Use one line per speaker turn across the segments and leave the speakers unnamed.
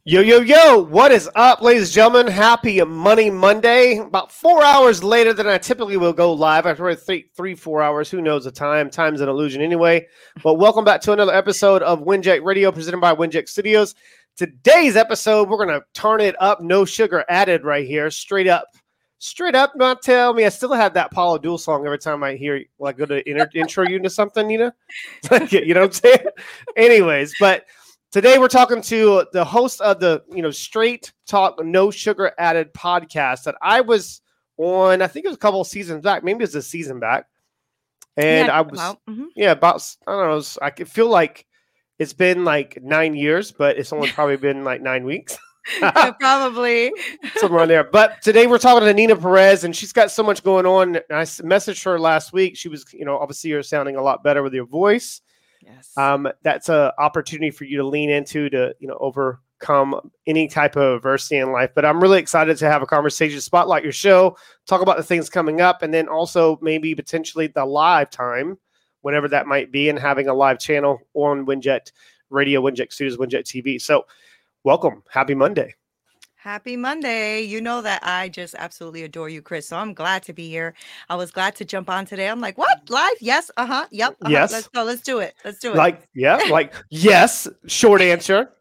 Yo, yo, yo, what is up, ladies and gentlemen? Happy Money Monday. About 4 hours later than I typically will go live. After 4 hours. Who knows the time? Time's an illusion anyway. But welcome back to another episode of Winject Radio presented by Winject Studios. Today's episode, we're going to turn it up. No sugar added right here. Straight up. Straight up, not tell me. I still have that Paula Abdul song every time I hear, like, go to intro you into something, Nina. You know what I'm saying? Anyways, but today we're talking to the host of the, Straight Talk, No Sugar Added podcast that I was on, I think it was a couple of seasons back. Maybe it was a season back. And yeah, I was, about, I don't know, I could feel like it's been like 9 years, but it's only probably been like 9 weeks.
Yeah, probably
somewhere on there. But today we're talking to Nina Perez, and she's got so much going on. I messaged her last week. She was, obviously you're sounding a lot better with your voice.
Yes.
That's an opportunity for you to lean into to, overcome any type of adversity in life. But I'm really excited to have a conversation, spotlight your show, talk about the things coming up, and then also maybe potentially the live time, whenever that might be, and having a live channel on Winject Radio, Winject Studios, Winject TV. So welcome. Happy Monday.
Happy Monday. You know that I just absolutely adore you, Chris. So I'm glad to be here. I was glad to jump on today. I'm like, what? Live? Yes. Yep.
Yes.
Let's go. Let's do it.
Yes. Short answer.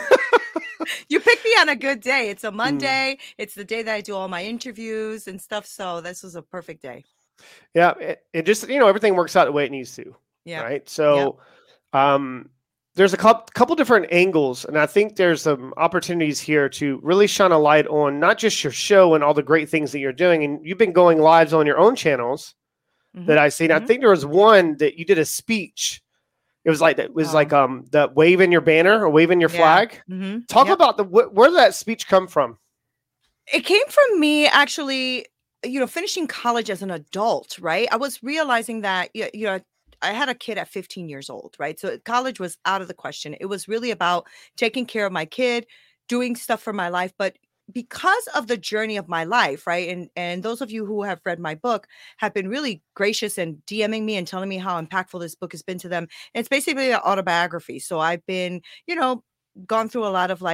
You picked me on a good day. It's a Monday. It's the day that I do all my interviews and stuff. So this was a perfect day.
Yeah. It just, everything works out the way it needs to.
Yeah.
Right. So, there's a couple different angles, and I think there's some opportunities here to really shine a light on not just your show and all the great things that you're doing. And you've been going lives on your own channels that I've seen. I think there was one that you did a speech. It was like the waving your banner or waving your flag. Talk about where did that speech come from?
It came from me actually, finishing college as an adult, right? I was realizing that, I had a kid at 15 years old, right? So college was out of the question. It was really about taking care of my kid, doing stuff for my life. But because of the journey of my life, right? And those of you who have read my book have been really gracious and DMing me and telling me how impactful this book has been to them. And it's basically an autobiography. So I've been, gone through a lot of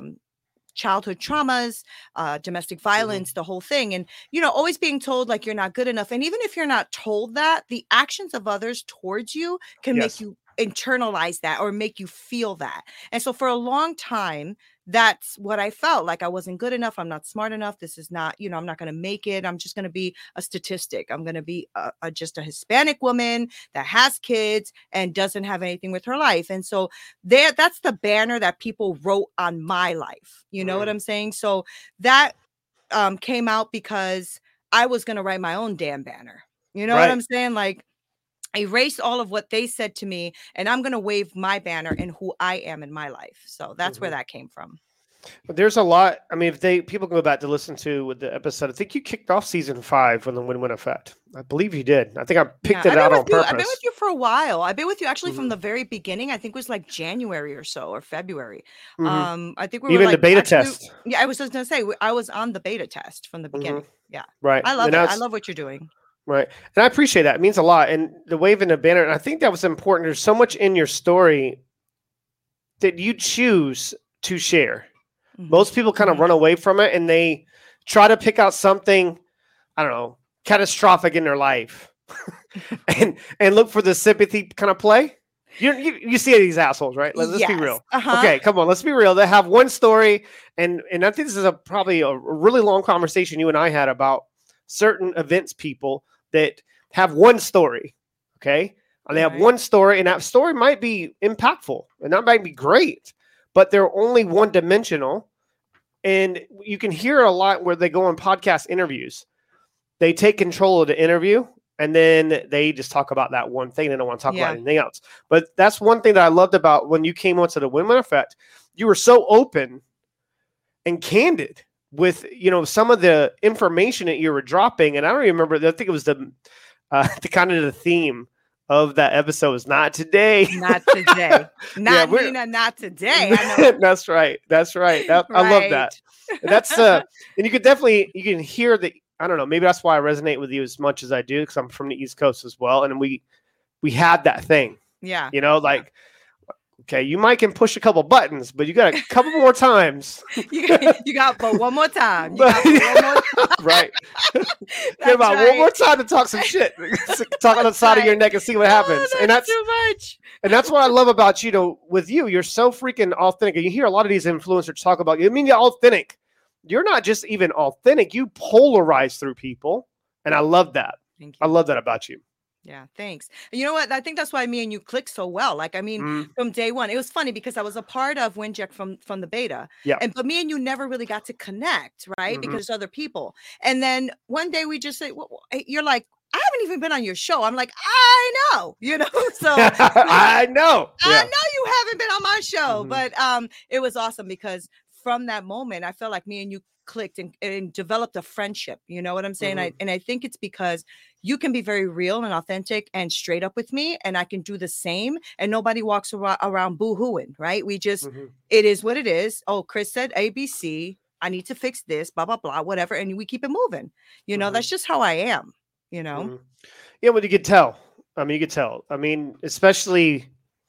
childhood traumas, domestic violence, the whole thing. And, always being told like you're not good enough. And even if you're not told that, the actions of others towards you can make you internalize that or make you feel that. And so for a long time, that's what I felt like. I wasn't good enough. I'm not smart enough. This is not, I'm not going to make it. I'm just going to be a statistic. I'm going to be just a Hispanic woman that has kids and doesn't have anything with her life. And so that's the banner that people wrote on my life. You know what I'm saying? So that came out because I was going to write my own damn banner. You know what I'm saying? Like, erase all of what they said to me, and I'm going to wave my banner in who I am in my life. So that's where that came from.
But there's a lot. I mean, people can go back to listen to the episode. I think you kicked off season 5 when the win-win effect. I believe you did. I think I picked it out on purpose.
I've been with you for a while. I've been with you actually from the very beginning. I think it was like January or so, or February. I think we were
the beta test.
Yeah, I was just going to say, I was on the beta test from the beginning. Yeah.
Right.
I love it. I love what you're doing.
Right. And I appreciate that. It means a lot. And the waving the banner, and I think that was important. There's so much in your story that you choose to share. Most people kind of run away from it, and they try to pick out something, I don't know, catastrophic in their life and look for the sympathy kind of play. You see these assholes, right? Let's be real. Okay, come on. Let's be real. They have one story, and I think this is probably a really long conversation you and I had about certain events people that have one story, okay? And they have one story, and that story might be impactful, and that might be great, but they're only one-dimensional, and you can hear a lot where they go on podcast interviews. They take control of the interview, and then they just talk about that one thing. They don't want to talk about anything else. But that's one thing that I loved about when you came onto the Win-Win Effect. You were so open and candid with, some of the information that you were dropping. And I don't remember, I think it was the kind of the theme of that episode was not today.
Not today. Nina, not today. I know.
That's right. I love that. That's and you can hear that. I don't know. Maybe that's why I resonate with you as much as I do, because I'm from the East Coast as well. And we had that thing.
Yeah.
Okay, you might can push a couple buttons, but you got a couple more times.
you got but one more time. You got but one more time.
Right. Get about one more time to talk some shit. Talk on the side of your neck and see what happens.
That's
and that's
too much.
And that's what I love about you. Though, with you, you're so freaking authentic. And you hear a lot of these influencers talk about you. I mean, you're authentic. You're not just even authentic. You polarize through people, and I love that.
Thank you.
I love that about you.
Yeah, thanks. And you know what? I think that's why me and you clicked so well. Like, I mean, from day one, it was funny because I was a part of WinJect from the beta.
Yeah.
But me and you never really got to connect, right? Because there's other people. And then one day we just say, you're like, I haven't even been on your show. I'm like, I know, so
I know.
I know you haven't been on my show, but it was awesome because from that moment, I felt like me and you clicked and developed a friendship. You know what I'm saying? I think it's because you can be very real and authentic and straight up with me, and I can do the same, and nobody walks around boo-hooing, right? We just, it is what it is. Oh, Chris said ABC. I need to fix this, blah, blah, blah, whatever. And we keep it moving. That's just how I am,
Yeah, well, you could tell. I mean, you could tell. I mean, especially,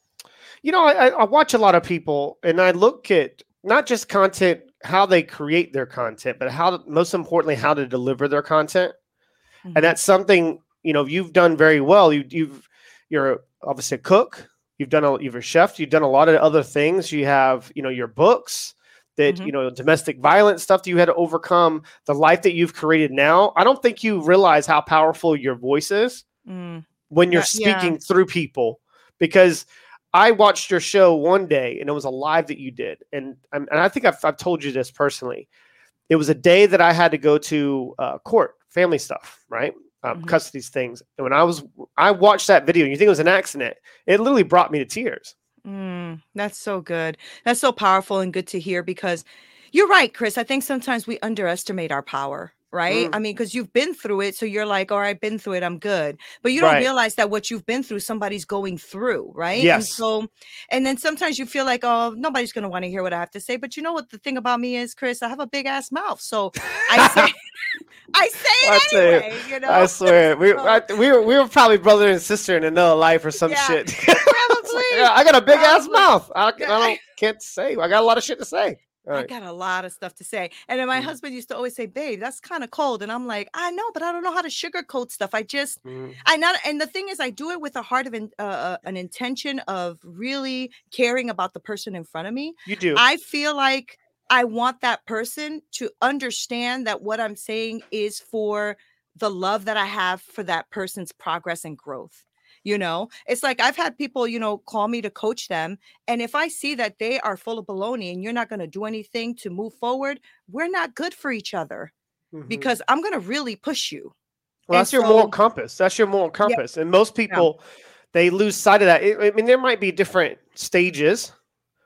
I watch a lot of people, and I look at not just content, how they create their content, but most importantly, how to deliver their content. And that's something, you've done very well. You're obviously a cook. You're a chef. You've done a lot of other things. You have, your books that, domestic violence stuff that you had to overcome, the life that you've created now. I don't think you realize how powerful your voice is when you're speaking through people, because I watched your show one day and it was a live that you did. And I think I've told you this personally. It was a day that I had to go to court, family stuff, right? Custody things. And when I watched that video and you think it was an accident, it literally brought me to tears.
That's so good. That's so powerful and good to hear, because you're right, Chris. I think sometimes we underestimate our power, right? I mean, because you've been through it. So you're like, all right, I've been through it, I'm good. But you don't realize that what you've been through, somebody's going through, right?
Yes.
And then sometimes you feel like, oh, nobody's going to want to hear what I have to say. But you know what the thing about me is, Chris, I have a big ass mouth. So I say it anyway,
I swear. We were probably brother and sister in another life or some shit.
Probably.
I got a big ass mouth. I can't say. I got a lot of shit to say.
I got a lot of stuff to say. And then my husband used to always say, babe, that's kind of cold. And I'm like, I know, but I don't know how to sugarcoat stuff. And the thing is, I do it with a heart of an intention of really caring about the person in front of me.
You do.
I feel like I want that person to understand that what I'm saying is for the love that I have for that person's progress and growth. It's like I've had people, call me to coach them. And if I see that they are full of baloney and you're not going to do anything to move forward, we're not good for each other because I'm going to really push you.
Well, that's your moral compass. That's your moral compass. And most people, they lose sight of that. I mean, there might be different stages,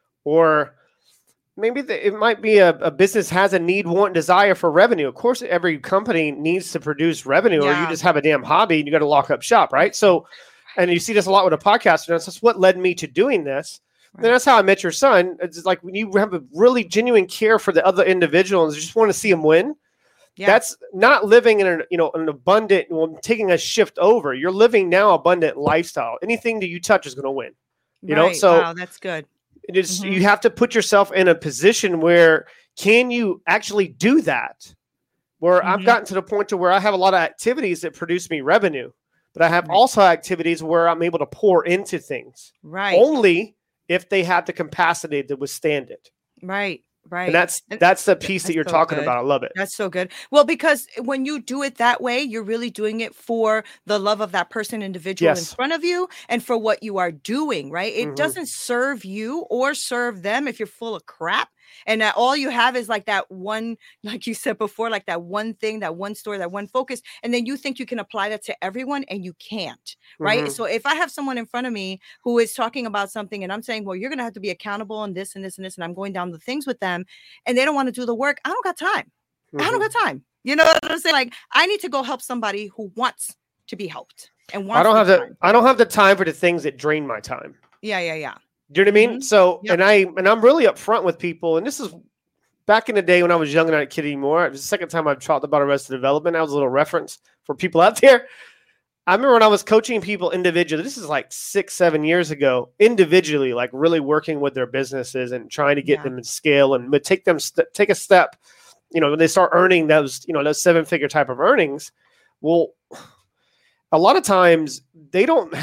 or maybe it might be a business has a need, want, desire for revenue. Of course, every company needs to produce revenue, or you just have a damn hobby and you got to lock up shop, right? So, and you see this a lot with a podcaster. That's what led me to doing this. Right. And that's how I met your son. It's like when you have a really genuine care for the other individuals, you just want to see them win. Yeah. That's not living in an abundant, taking a shift over. You're living now abundant lifestyle. Anything that you touch is going to win. So
wow, that's good.
It is. You have to put yourself in a position where can you actually do that? Where I've gotten to the point to where I have a lot of activities that produce me revenue. But I have also activities where I'm able to pour into things.
Right.
Only if they have the capacity to withstand it.
Right. Right.
And that's the piece that you're talking about. I love it.
That's so good. Well, because when you do it that way, you're really doing it for the love of that person, individual in front of you, and for what you are doing, right? It doesn't serve you or serve them if you're full of crap. And that all you have is like that one, like you said before, like that one thing, that one story, that one focus. And then you think you can apply that to everyone and you can't, right? So if I have someone in front of me who is talking about something and I'm saying, well, you're going to have to be accountable on this and this and this, and I'm going down the things with them and they don't want to do the work, I don't got time. I don't got time. You know what I'm saying? Like I need to go help somebody who wants to be helped and wants
I don't have the time for the things that drain my time.
Yeah.
Do you know what I mean? So, and I'm really upfront with people. And this is back in the day when I was young and not a kid anymore. It was the second time I've talked about Arrested Development. That was a little reference for people out there. I remember when I was coaching people individually, this is like 6-7 years ago, individually, like really working with their businesses and trying to get them to scale and take a step, when they start earning those 7-figure type of earnings. Well, a lot of times they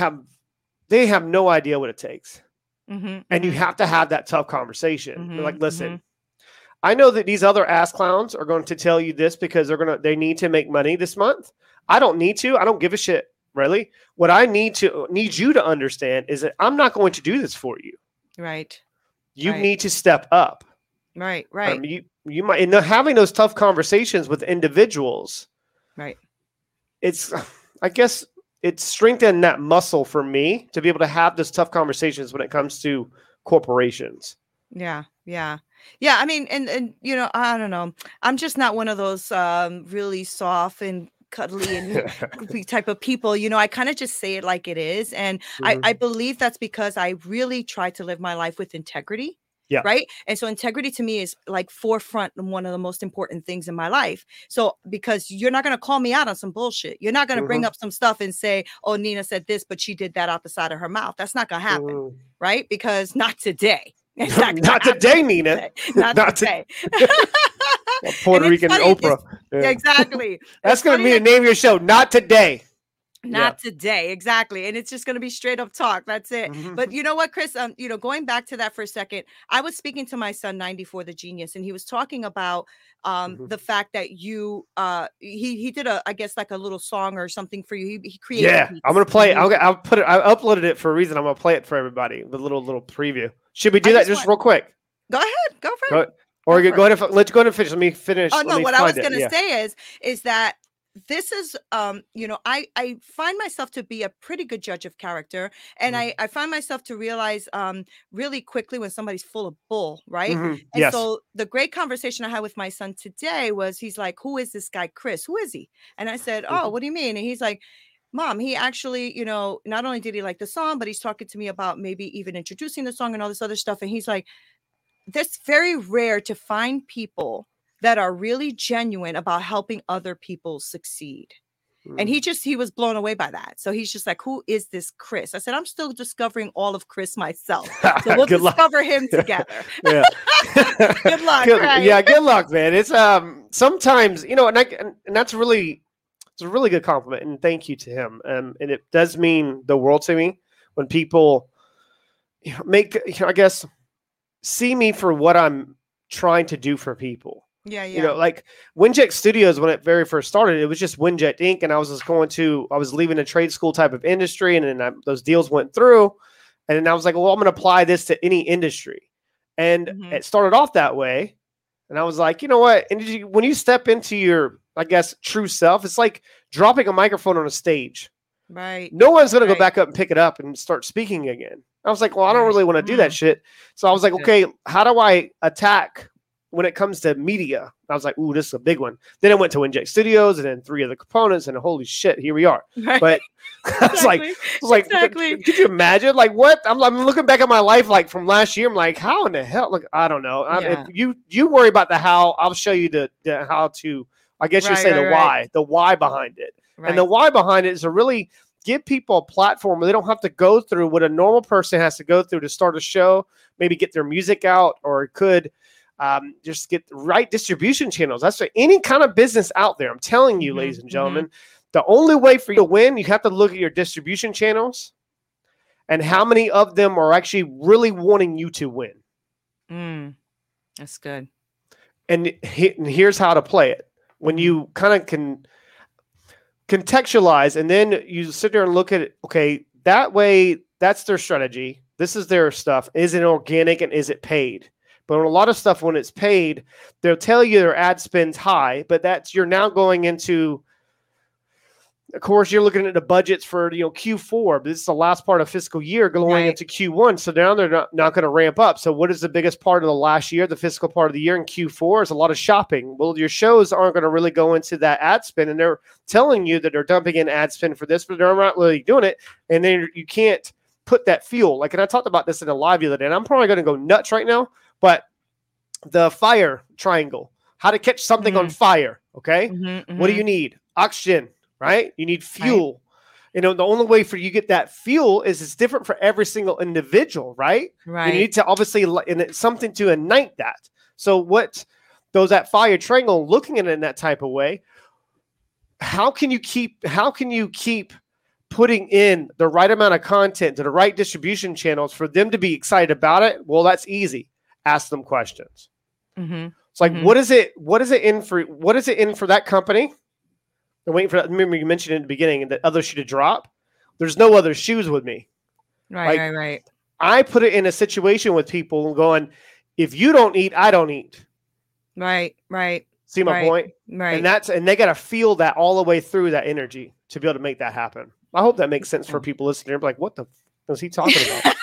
have no idea what it takes. And you have to have that tough conversation. They're like, listen, I know that these other ass clowns are going to tell you this because they need to make money this month. I don't need to. I don't give a shit, really. What I need you to understand is that I'm not going to do this for you.
Right.
You need to step up.
Right.
You might, and having those tough conversations with individuals.
Right.
I guess it's strengthened that muscle for me to be able to have those tough conversations when it comes to corporations.
Yeah. I mean, and I don't know. I'm just not one of those really soft and cuddly and type of people. I kind of just say it like it is. And I believe that's because I really try to live my life with integrity.
Yeah.
Right. And so integrity to me is like forefront and one of the most important things in my life. So because you're not going to call me out on some bullshit. You're not going to bring up some stuff and say, oh, Nina said this, but she did that out the side of her mouth. That's not going to happen. Right. Because not today.
Not today, Nina.
Not today.
Puerto Rican Oprah.
Yeah. Exactly.
That's going to be the name of your show. Not today.
Not today. Exactly. And it's just going to be straight up talk. That's it. But you know what, Chris, going back to that for a second, I was speaking to my son, 94, the genius, and he was talking about the fact that you, he did I guess like a little song or something for you. He created.
Yeah. I'm going to play it. I'll put it. I uploaded it for a reason. I'm going to play it for everybody with a little preview. Should we do that just real quick?
Go ahead. Go for it.
Let's go ahead and finish. Let me finish.
Oh, no. What I was going to say is that this is, I find myself to be a pretty good judge of character. And I find myself to realize really quickly when somebody's full of bull, right? And so the great conversation I had with my son today was, he's like, who is this guy, Chris? Who is he? And I said, oh, what do you mean? And he's like, Mom, he actually, not only did he like the song, but he's talking to me about maybe even introducing the song and all this other stuff. And he's like, that's very rare to find people that are really genuine about helping other people succeed. And he was blown away by that. So he's just like, who is this Chris? I said, I'm still discovering all of Chris myself. So we'll discover him together.
Yeah.
Good luck. Right?
Yeah. Good luck, man. It's sometimes, and that's really, it's a really good compliment. And thank you to him. And it does mean the world to me when people I guess, see me for what I'm trying to do for people.
Yeah.
Like Winject Studios, when it very first started, it was just Winject Inc. And I was leaving a trade school type of industry. And then those deals went through. And then I was like, well, I'm going to apply this to any industry. And it started off that way. And I was like, you know what? And when you step into your, I guess, true self, it's like dropping a microphone on a stage.
Right.
No one's going to go back up and pick it up and start speaking again. I was like, well, I don't really want to do that shit. So I was like, okay, how do I attack when it comes to media? I was like, ooh, this is a big one. Then I went to Winject Studios and then 3 other components, and holy shit, here we are. Right. But I was like, could you imagine? Like, what? I'm looking back at my life like from last year. I'm like, how in the hell? Like, I don't know. If you worry about the how, I'll show you the how to. I guess you say the why behind it. Right. And the why behind it is to really give people a platform where they don't have to go through what a normal person has to go through to start a show, maybe get their music out, or could just get the right distribution channels. That's for any kind of business out there. I'm telling you, ladies and gentlemen, the only way for you to win, you have to look at your distribution channels and how many of them are actually really wanting you to win.
That's good.
And here's how to play it. When you kind of can contextualize and then you sit there and look at it, okay, that way, that's their strategy. This is their stuff. Is it organic and is it paid? But on a lot of stuff, when it's paid, they'll tell you their ad spend's high, but you're now going into, of course, you're looking at the budgets for Q4, but this is the last part of fiscal year going into Q1. So now they're not going to ramp up. So what is the biggest part of the last year, the fiscal part of the year in Q4 is a lot of shopping. Well, your shows aren't going to really go into that ad spend, and they're telling you that they're dumping in ad spend for this, but they're not really doing it. And then you can't put that fuel. Like, and I talked about this in a live the other day, and I'm probably going to go nuts right now, but the fire triangle, how to catch something on fire. Okay. What do you need? Oxygen. Right? You need fuel. You know, the only way for you to get that fuel is it's different for every single individual, right?
Right.
You need to obviously, and it's something to ignite that. So what those at Fire Triangle looking at it in that type of way, how can you keep putting in the right amount of content to the right distribution channels for them to be excited about it? Well, that's easy. Ask them questions. It's like, what is it in for that company? I'm waiting for that. Remember you mentioned in the beginning that other shoe to drop. There's no other shoes with me.
Right.
I put it in a situation with people going, if you don't eat, I don't eat.
Right.
See my point?
Right.
And they got to feel that all the way through, that energy, to be able to make that happen. I hope that makes sense for people listening. They're like, what the is he talking about?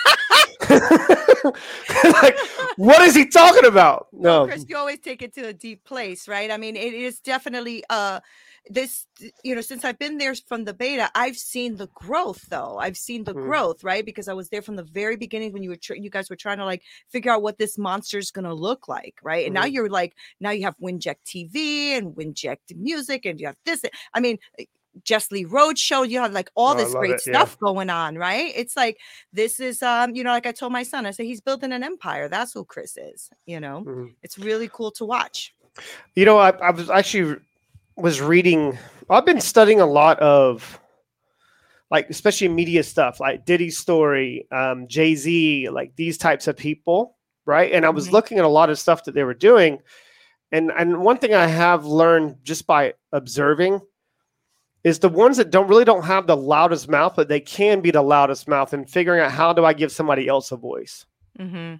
Like, what is he talking about? No,
Chris, you always take it to a deep place, right? I mean, it is definitely this, you know, since I've been there from the beta, I've seen the growth, though. I've seen the growth, right? Because I was there from the very beginning when you guys were trying to like figure out what this monster is going to look like, right? And now you're like, now you have Winject TV and Winject Music, and you have this. I mean, Just Lee Road Show, you have like all this great stuff going on, right? It's like, this is, you know, like I told my son, I said, he's building an empire. That's who Chris is, you know? It's really cool to watch.
You know, I was actually reading, I've been studying a lot of, like, especially media stuff, like Diddy's story, Jay-Z, like these types of people, right? And I was looking at a lot of stuff that they were doing. And one thing I have learned just by observing is the ones that don't have the loudest mouth, but they can be the loudest mouth, and figuring out how do I give somebody else a voice. And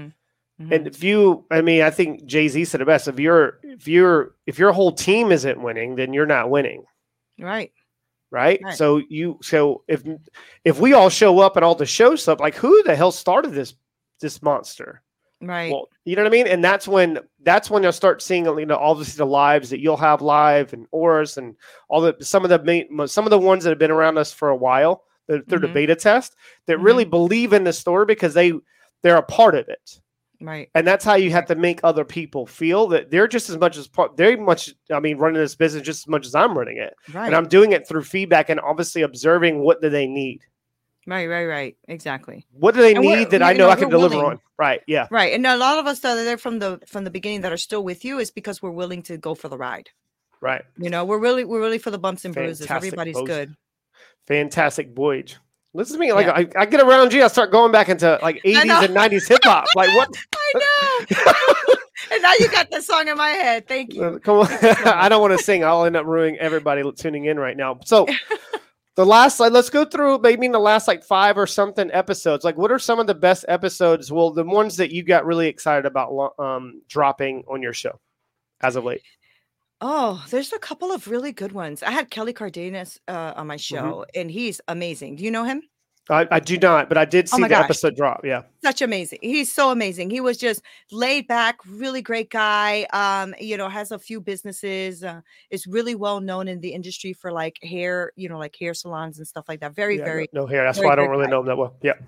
I think Jay-Z said it best. If your whole team isn't winning, then you're not winning.
Right.
So if we all show up and all the show stuff, like, who the hell started this monster?
Right.
Well, you know what I mean? And that's when you'll start seeing, you know, obviously the lives that you'll have live, and Oris, and all some of the ones that have been around us for a while through the beta test that really believe in the story because they're a part of it.
Right.
And that's how you have to make other people feel that they're just as much as running this business just as much as I'm running it.
Right.
And I'm doing it through feedback and obviously observing what do they need.
Right. Exactly.
What do they need that I know I can deliver on? Right. Yeah.
Right. And a lot of us that are there from the beginning that are still with you is because we're willing to go for the ride.
Right.
You know, we're really for the bumps and bruises. Everybody's good. Fantastic
voyage. Listen to me. Like, I get around you, I start going back into like 80s and 90s hip hop. Like, what?
I know. And now you got the song in my head. Thank you.
Come on. I don't want to sing. I'll end up ruining everybody tuning in right now. So let's go through maybe in the last like 5 or something episodes. Like, what are some of the best episodes? Well, the ones that you got really excited about dropping on your show as of late.
Oh, there's a couple of really good ones. I had Kelly Cardenas on my show, and he's amazing. Do you know him?
I do not, but I did see the episode drop. Yeah.
Such amazing. He's so amazing. He was just laid back, really great guy. You know, has a few businesses, is really well known in the industry for like hair, you know, like hair salons and stuff like that. Very
no hair. That's why I don't really know him that well. Yeah.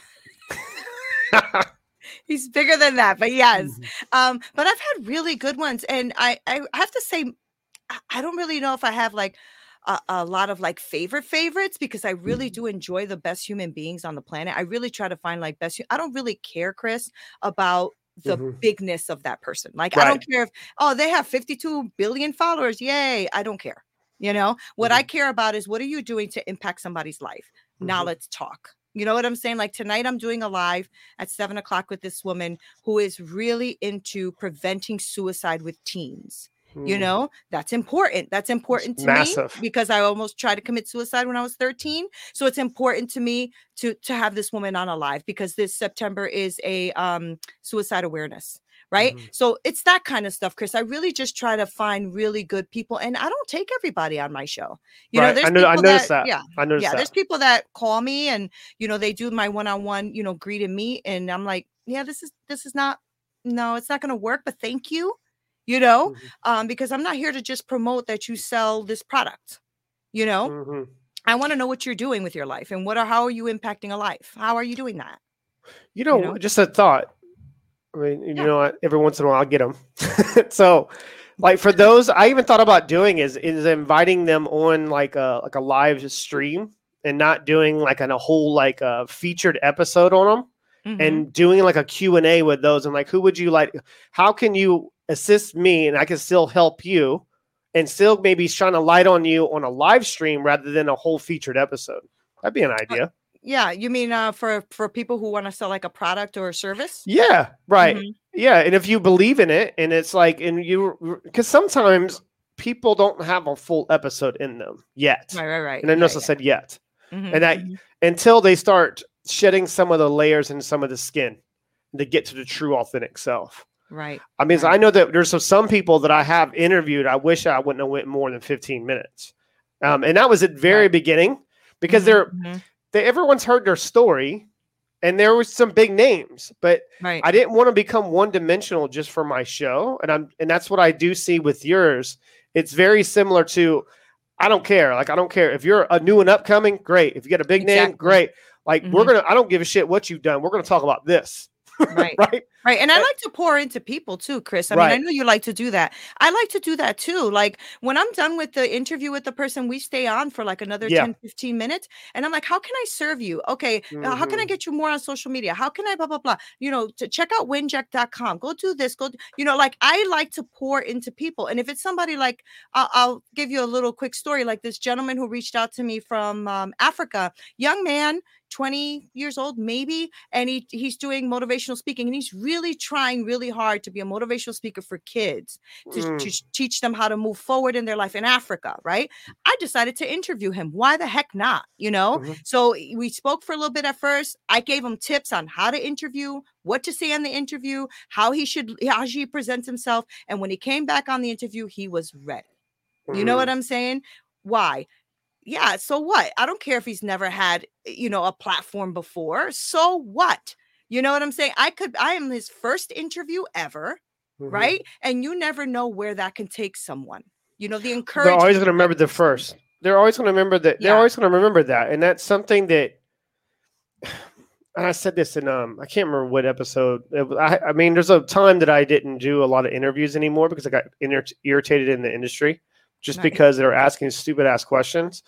He's bigger than that, but yes. But I've had really good ones. And I have to say, I don't really know if I have like a lot of like favorites, because I really do enjoy the best human beings on the planet. I really try to find like I don't really care, Chris, about the bigness of that person. Like, I don't care if, they have 52 billion followers. Yay. I don't care. You know, what I care about is, what are you doing to impact somebody's life? Now let's talk. You know what I'm saying? Like, tonight I'm doing a live at 7:00 with this woman who is really into preventing suicide with teens. You know, that's important. That's important to me, because I almost tried to commit suicide when I was 13. So it's important to me to have this woman on a live, because this September is a suicide awareness. Right. So it's that kind of stuff, Chris. I really just try to find really good people, and I don't take everybody on my show. You know, there's I noticed that. Yeah. I noticed that. There's people that call me and, you know, they do my one-on-one, you know, greet and meet. And I'm like, yeah, this is not, no, it's not going to work, but thank you. You know, because I'm not here to just promote that you sell this product. You know, I want to know what you're doing with your life, and how are you impacting a life? How are you doing that?
You know? Just a thought. I mean, you know what? Every once in a while I'll get them. So, like, for those, I even thought about doing is inviting them on like a live stream and not doing like a whole like a featured episode on them and doing like a Q&A with those and like, who would you like? How can you assist me and I can still help you and still maybe shine a light on you on a live stream rather than a whole featured episode? That'd be an idea.
Yeah, you mean for people who want to sell like a product or a service?
Yeah, right. Yeah, and if you believe in it, and it's like, and you, because sometimes people don't have a full episode in them yet.
Right.
And I notice I said yet, and that until they start shedding some of the layers and some of the skin to get to the true authentic self.
Right.
I mean, I know that there's some people that I have interviewed. I wish I wouldn't have went more than 15 minutes, and that was at very beginning because everyone's heard their story, and there was some big names, but I didn't want to become one-dimensional just for my show, and that's what I do see with yours. It's very similar to, I don't care. Like, I don't care if you're a new and upcoming, great. If you get a big name, great. Like, I don't give a shit what you've done. We're going to talk about this.
Right. Right. And I like to pour into people too, Chris. I mean, I know you like to do that. I like to do that too. Like when I'm done with the interview with the person, we stay on for like another 10, 15 minutes. And I'm like, how can I serve you? Okay. How can I get you more on social media? How can I blah, blah, blah, to check out winjack.com. Go do this. Like I like to pour into people. And if it's somebody like, I'll give you a little quick story, like this gentleman who reached out to me from Africa, young man, 20 years old, maybe. And he's doing motivational speaking, and he's really trying really hard to be a motivational speaker for kids to teach them how to move forward in their life in Africa. Right. I decided to interview him. Why the heck not? So we spoke for a little bit at first. I gave him tips on how to interview, what to say in the interview, how he presents himself. And when he came back on the interview, he was ready. You know what I'm saying? Why? Yeah. So what? I don't care if he's never had, a platform before. So what? You know what I'm saying? I am his first interview ever. Right. And you never know where that can take someone. The encouragement.
They're always going to remember the first. They're always going to remember that. They're always going to remember that. And that's something that, and I said this in, I can't remember what episode. I mean, there's a time that I didn't do a lot of interviews anymore because I got irritated in the industry. Just because they're asking stupid ass questions.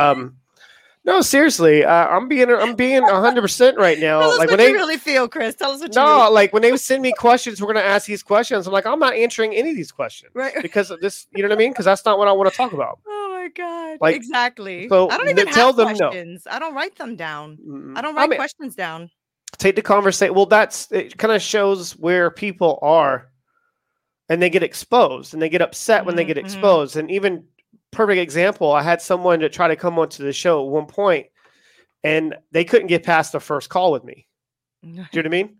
No, seriously, I'm being 100% right now.
Tell us like what you really feel, Chris. Tell us what you
really. Like when they send me questions, we're going to ask these questions. I'm like, I'm not answering any of these questions, because of this. You know what I mean? Because that's not what I want to talk about.
Oh my god!
Like,
exactly.
So
I don't even
tell
have
them
questions. No. I don't write them down. I don't write questions down.
Take the conversation. Well, it kind of shows where people are. And they get exposed, and they get upset when they get exposed. And even perfect example, I had someone to try to come onto the show at one point, and they couldn't get past the first call with me. Do you know what I mean?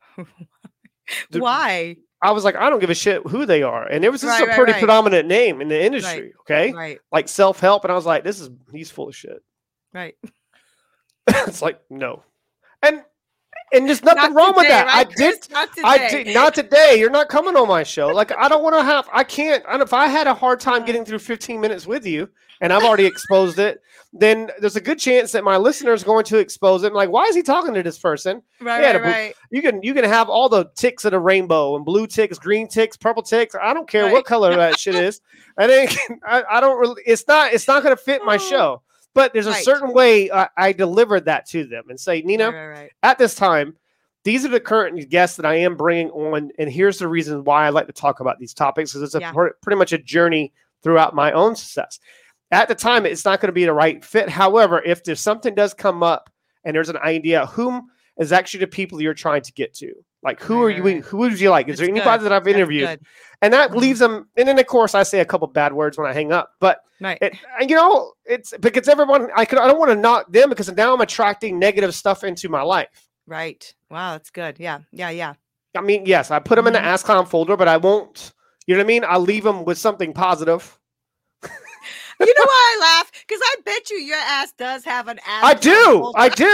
Why?
I was like, I don't give a shit who they are. And it was just a pretty predominant name in the industry. Okay.
Right.
Like self-help. And I was like, he's full of shit.
Right.
It's like, no. And there's nothing wrong with that.
Right,
Not today. You're not coming on my show. Like, I don't want to I can't. If I had a hard time getting through 15 minutes with you and I've already exposed it, then there's a good chance that my listeners are going to expose it. I'm like, why is he talking to this person?
Right.
You can have all the ticks of the rainbow and blue ticks, green ticks, purple ticks. I don't care what color that shit is. I don't really, it's not going to fit my show. But there's a certain way I delivered that to them and say, Nina, at this time, these are the current guests that I am bringing on. And here's the reason why I like to talk about these topics, because it's pretty much a journey throughout my own success. At the time, it's not going to be the right fit. However, if there's something does come up and there's an idea, whom is actually the people you're trying to get to? Like, who are you? Who would you like? Is there anybody that I've interviewed? And that leaves them. And then, of course, I say a couple bad words when I hang up. But it's because everyone. I don't want to knock them because now I'm attracting negative stuff into my life.
Right. Wow, that's good. Yeah.
I mean, yes, I put them in the Ask Clown folder, but I won't. You know what I mean? I'll leave them with something positive.
You know why I laugh? Because I bet you your ass does have an ass.
I do.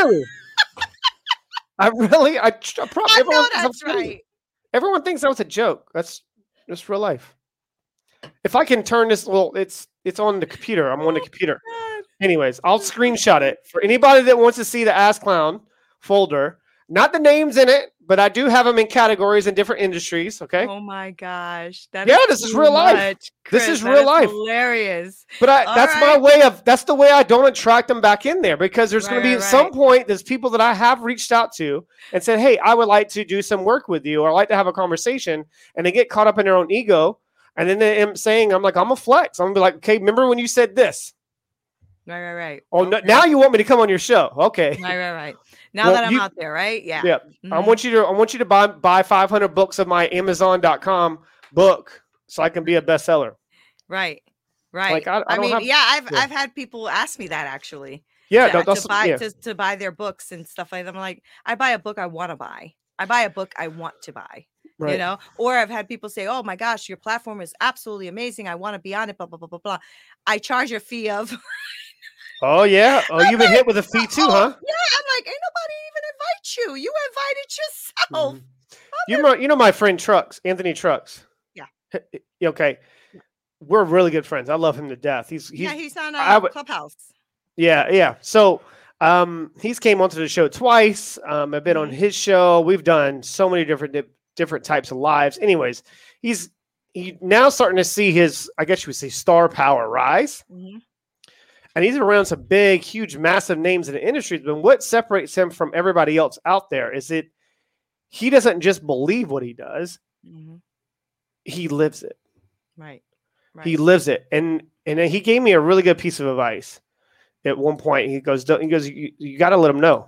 I probably.
I know that's right.
Everyone thinks that was a joke. That's just real life. If I can turn this, it's on the computer. I'm on the computer.
God.
Anyways, I'll screenshot it for anybody that wants to see the Ask Clown folder. Not the names in it, but I do have them in categories in different industries. Okay.
Oh my gosh.
This is real life.
Chris,
this is real life.
Hilarious.
But that's the way I don't attract them back in there, because there's going to be at some point, there's people that I have reached out to and said, hey, I would like to do some work with you, or I'd like to have a conversation. And they get caught up in their own ego. And then they're saying, I'm like, I'm a flex. I'm going to be like, okay, remember when you said this?
Right.
Oh, okay. Now you want me to come on your show. Okay.
Right. Now that I'm out there, right? Yeah.
Mm-hmm. I want you to buy 500 books of my Amazon.com book so I can be a bestseller.
Right.
Like
I've had people ask me that actually.
Yeah,
to buy their books and stuff like that. I'm like, I buy a book I want to buy. I buy a book I want to buy. Right. You know, or I've had people say, oh my gosh, your platform is absolutely amazing. I want to be on it, blah, blah, blah, blah, blah. I charge a fee of
Oh yeah. Oh, you've been hit with a fee too, huh?
Yeah. I'm like, ain't nobody even invite you. You invited yourself.
Mm-hmm. You know my friend Trucks, Anthony Trucks.
Yeah.
Okay. We're really good friends. I love him to death. He's on
Clubhouse.
Yeah. So he's came onto the show twice. I've been on his show. We've done so many different types of lives. Anyways, he's now starting to see his, I guess you would say, star power rise. Mm-hmm. And he's around some big, huge, massive names in the industry. But what separates him from everybody else out there is that he doesn't just believe what he does. Mm-hmm. He lives it.
Right.
He lives it. And then he gave me a really good piece of advice. At one point, he goes, you got to let him know.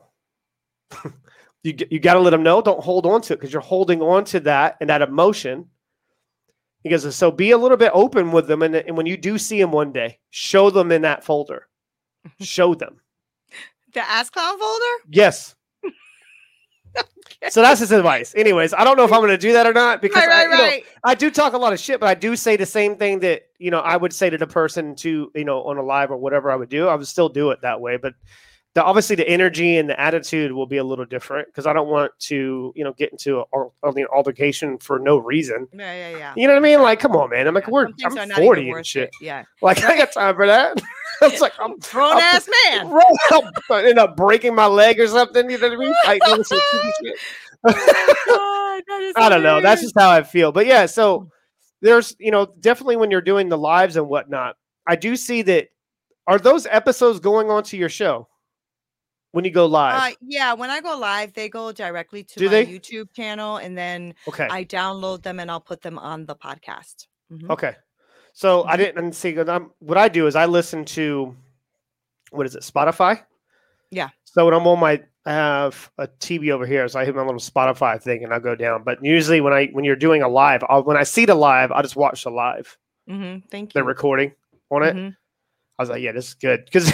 you got to let him know. Don't hold on to it, because you're holding on to that and that emotion. He goes, so be a little bit open with them. And when you do see them one day, show them in that folder. Show them.
The Ask Clown folder?
Yes. Okay. So that's his advice. Anyways, I don't know if I'm going to do that or not, because I do talk a lot of shit, but I do say the same thing that, I would say to the person to, on a live or whatever I would do. I would still do it that way. But obviously the energy and the attitude will be a little different, because I don't want to, get into an altercation for no reason.
Yeah.
You know what I mean? Like, come on, man. I'm like, I'm 40 and shit.
Yeah.
Like, I got time for that. It's like, I'm
grown ass man.
I'll end up breaking my leg or something. You know what I mean? I don't know. That's just how I feel. But yeah, so there's, definitely when you're doing the lives and whatnot, I do see that. Are those episodes going on to your show when you go live?
Yeah, when I go live, they go directly to my YouTube channel, and then I download them and I'll put them on the podcast. Mm-hmm.
Okay. So I didn't see. What I do is I listen to, what is it, Spotify?
Yeah.
So when I'm I have a TV over here, so I hit my little Spotify thing and I go down. But usually when you're doing a live, when I see the live, I'll just watch the live.
Mm-hmm. Thank you.
The recording on it. I was like, yeah, this is good. Because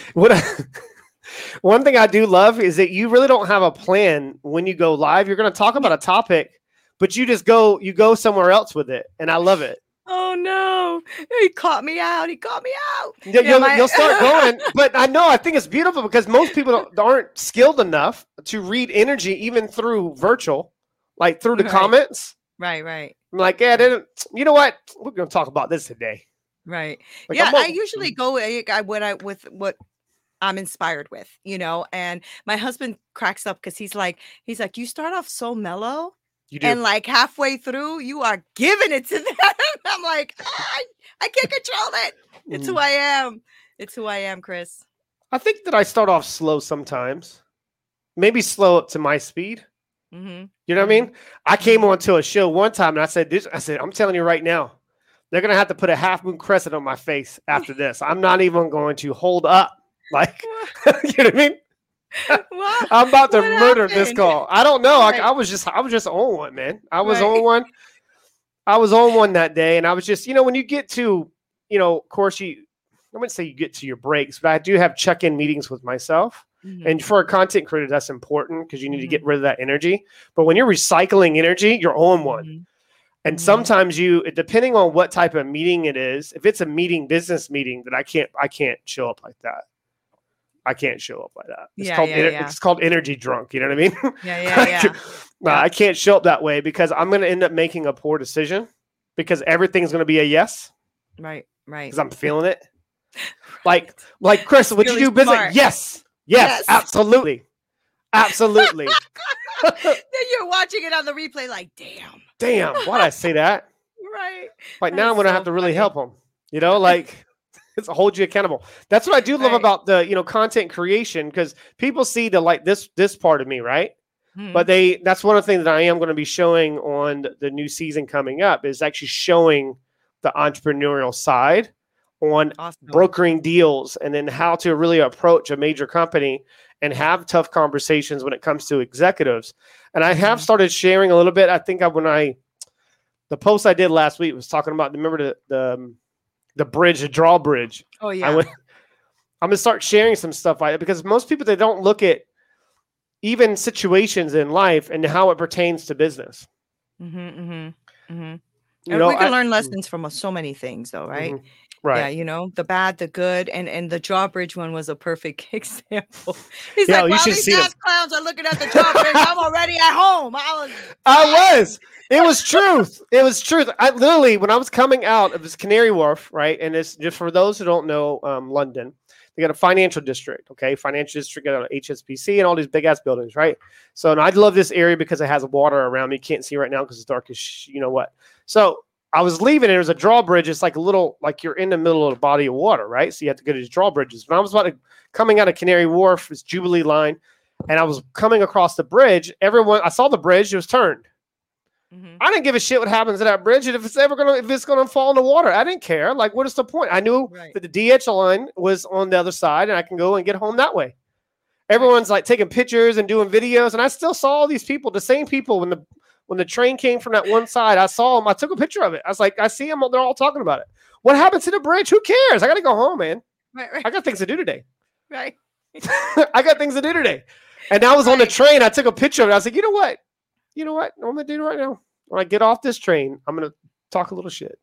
one thing I do love is that you really don't have a plan when you go live. You're going to talk about a topic, but you just go somewhere else with it. And I love it.
Oh no, he caught me out.
You'll start going. But I think it's beautiful, because most people aren't skilled enough to read energy, even through virtual, like through the comments.
Right.
I'm like, yeah, you know what? We're going to talk about this today.
Right. Like, yeah, I usually go with what I'm inspired with, and my husband cracks up, because he's like, you start off so mellow. You do. And like halfway through, you are giving it to them. I'm like, I can't control it. It's who I am. It's who I am, Chris.
I think that I start off slow sometimes. Maybe slow up to my speed. Mm-hmm. You know what I mean? I came onto a show one time and I said, I'm telling you right now, they're going to have to put a half moon crescent on my face after this. I'm not even going to hold up. Like, you know what I mean? I'm about to murder this call. I don't know. Right. I was just on one, man. I was on one. I was on one that day, and I was just, when you get to, of course, I wouldn't say you get to your breaks, but I do have check-in meetings with myself. Mm-hmm. And for a content creator, that's important, because you need to get rid of that energy. But when you're recycling energy, you're on one. Mm-hmm. And sometimes depending on what type of meeting it is, if it's a business meeting, that I can't show up like that. I can't show up like that. It's called energy drunk. You know what I mean?
Yeah.
I can't show up that way, because I'm going to end up making a poor decision, because everything's going to be a yes.
Right.
Because I'm feeling it. Like Chris, would you do business? Yes, absolutely. Absolutely.
Then you're watching it on the replay like,
damn, why'd I say that?
Right.
Like
That
now I'm
is
going to
so
have to really
funny.
help them, you know, like it's hold you accountable. That's what I do love
Right.
about the, you know, content creation, because people see the, like this part of me, right?
Mhm.
But that's one of the things that I am going to be showing on the new season coming up, is actually showing the entrepreneurial side on
Awesome.
brokering deals, and then how to really approach a major company and have tough conversations when it comes to executives. And I have started sharing a little bit. I think the post I did last week was talking about, remember the bridge, the drawbridge.
Oh yeah.
I'm going to start sharing some stuff like that, because most people, they don't look at even situations in life and how it pertains to business.
You
You know,
we can learn lessons from so many things, though, right?
Right.
Yeah, you know, the bad, the good, and the drawbridge one was a perfect example. He's
Yeah,
like,
you
while
should
these
see
ass clowns are looking at the drawbridge, I'm already at home.
It was truth. It was truth. I literally, when I was coming out of this Canary Wharf, right, and it's just for those who don't know, London, they got a financial district, okay? Financial district, got an HSBC and all these big ass buildings, right? So, and I love this area because it has water around me. You can't see right now because it's dark as you know what. So I was leaving, and there was a drawbridge. It's like a little, like you're in the middle of a body of water, right? So you have to go to these drawbridges. When I was coming out of Canary Wharf, it's Jubilee line, and I was coming across the bridge. I saw the bridge, it was turned. I didn't give a shit what happens to that bridge, and if it's gonna fall in the water, I didn't care. Like, what is the point? I knew that the DH line was on the other side, and I can go and get home that way. Everyone's like taking pictures and doing videos, and I still saw all these people, the same people, when the train came from that one side. I saw them. I took a picture of it. I was like, I see them. They're all talking about it. What happened to the bridge? Who cares? I got to go home, man.
Right.
I got things to do today.
Right.
I got things to do today. And I was on the train. I took a picture of it. I was like, you know what? What I'm going to do right now? When I get off this train, I'm going to talk a little shit.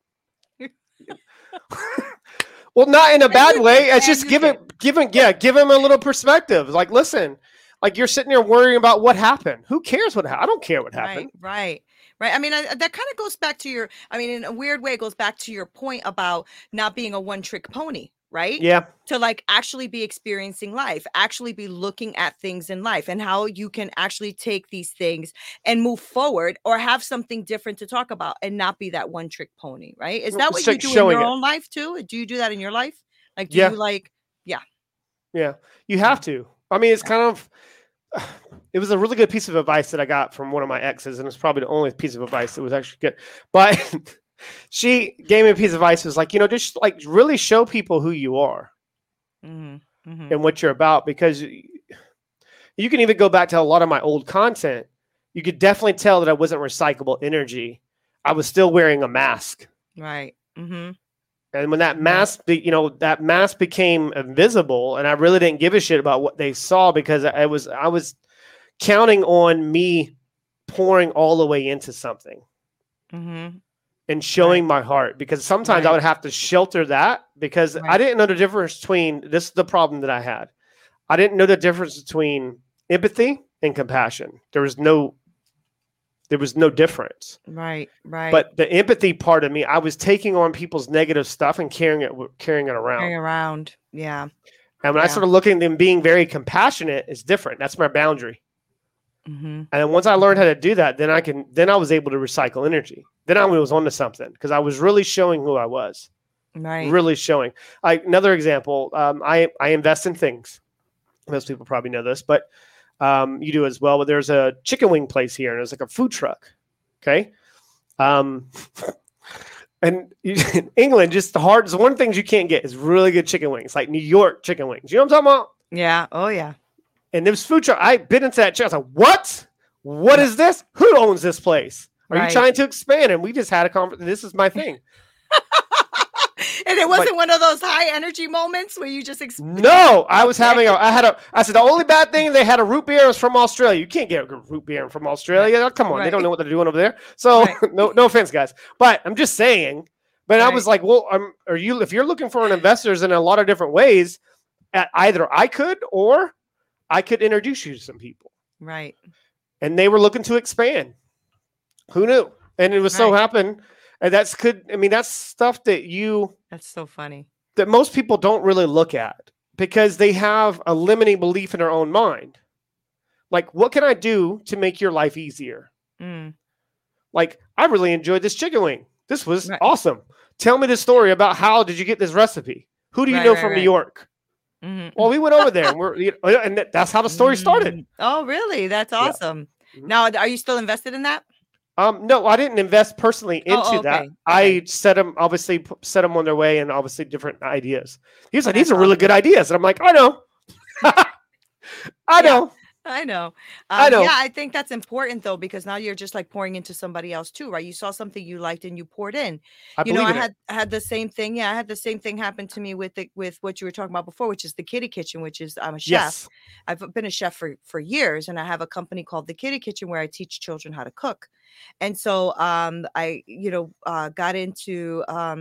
Well, not in a bad way. It's just give him a little perspective. Like, listen, like you're sitting there worrying about what happened. Who cares what happened? I don't care what happened.
Right. I mean, that kind of goes back to in a weird way, it goes back to your point about not being a one-trick pony, right?
Yeah.
To like actually be experiencing life, actually be looking at things in life, and how you can actually take these things and move forward, or have something different to talk about, and not be that one-trick pony, right? Is that what you do in your own life too? Do you do that in your life? Like, do you like, yeah,
you have to. I mean, it's kind of, it was a really good piece of advice that I got from one of my exes, and it's probably the only piece of advice that was actually good. But she gave me a piece of advice. It was like, just like really show people who you are and what you're about, because you can even go back to a lot of my old content. You could definitely tell that I wasn't recyclable energy. I was still wearing a mask.
Right.
And when that mask, became invisible, and I really didn't give a shit about what they saw, because I was counting on me pouring all the way into something and showing my heart, because sometimes I would have to shelter that, because I didn't know the difference between, this is the problem that I had. I didn't know the difference between empathy and compassion. There was no difference.
Right.
But the empathy part of me, I was taking on people's negative stuff and carrying it around.
Yeah.
And when I started looking at them being very compassionate, it's different. That's my boundary. And then once I learned how to do that, then I was able to recycle energy. Then I was onto something, because I was really showing who I was.
Right.
Really showing. Like another example, I invest in things. Most people probably know this, but you do as well. But there's a chicken wing place here, and there's like a food truck. Okay. And in England, just the one of the things you can't get is really good chicken wings, like New York chicken wings. You know what I'm talking about?
Yeah. Oh yeah.
And this food truck, I bit into that chair. I was like, what? What is this? Who owns this place? Are you trying to expand? And we just had a conference. This is my thing.
And it wasn't one of those high energy moments where you just
No, I was having I said the only bad thing, they had a root beer, was from Australia. You can't get a root beer from Australia. Come on, they don't know what they're doing over there. So no offense, guys. But I'm just saying. But I was like, well, if you're looking for an investors in a lot of different ways, either I could introduce you to some people.
Right.
And they were looking to expand. Who knew? And it was so happened. And that's stuff that's
so funny,
that most people don't really look at, because they have a limiting belief in their own mind. Like, what can I do to make your life easier? Like, I really enjoyed this chicken wing. This was awesome. Tell me the story about how did you get this recipe? Who do you know from New York? Well, we went over there and that's how the story started.
Oh, really? That's awesome. Yeah. Now, are you still invested in that?
No, I didn't invest personally into that. Okay. I set them on their way and obviously different ideas. He was like, these are really good ideas. And I'm like, I know. I know.
Yeah, I think that's important though, because now you're just like pouring into somebody else too, right? You saw something you liked and you poured in. I had the same thing. Yeah, I had the same thing happen to me with what you were talking about before, which is the Kitty Kitchen, which is I'm a chef. Yes. I've been a chef for years, and I have a company called the Kitty Kitchen where I teach children how to cook. And so I got into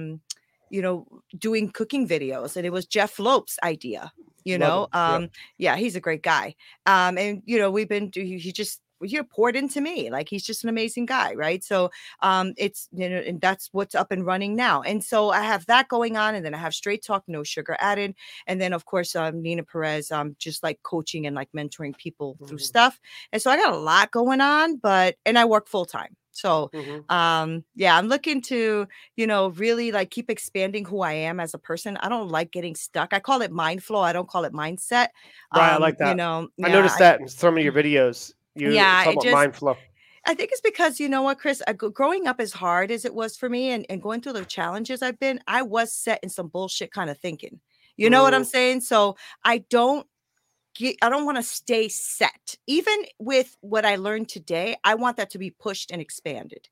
doing cooking videos, and it was Jeff Lope's idea. Yeah, he's a great guy. And he just poured into me. Like, he's just an amazing guy, right? So it's and that's what's up and running now. And so I have that going on, and then I have Straight Talk, No Sugar Added, and then of course Nina Perez, just like coaching and like mentoring people through stuff. And so I got a lot going on, and I work full time. So, yeah, I'm looking to, really like keep expanding who I am as a person. I don't like getting stuck. I call it mind flow. I don't call it mindset.
Right. I like that. I noticed that in some of your videos. Mind flow.
I think it's because, you know what, Chris, growing up as hard as it was for me and going through the challenges I was set in some bullshit kind of thinking. You know what I'm saying? So I don't want to stay set. Even with what I learned today, I want that to be pushed and expanded,